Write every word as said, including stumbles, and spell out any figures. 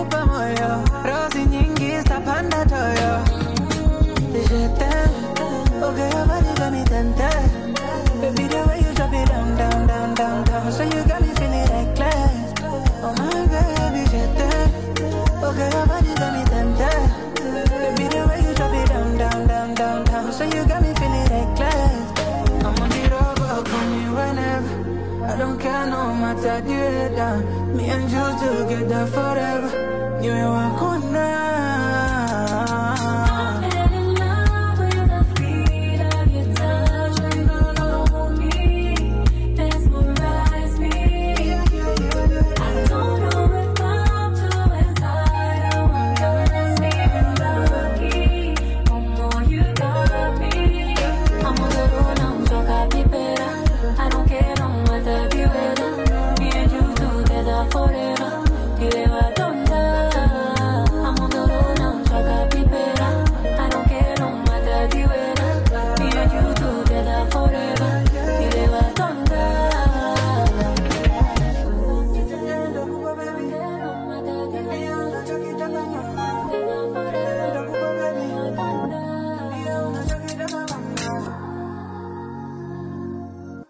nikupa moyo. Rosi nyingi stapanda toyo. Je t'aime. Okay, your body got me tempted. Baby, the way you drop it down, down, down, down, down. So you got me feeling reckless. Oh my baby, je t'aime. Okay, your body got me tempted. Baby, the way you drop it down, down, down, down, down. So you got me feeling reckless. I'm on the road, but call me whenever. I don't care no matter the weather. Me and you together for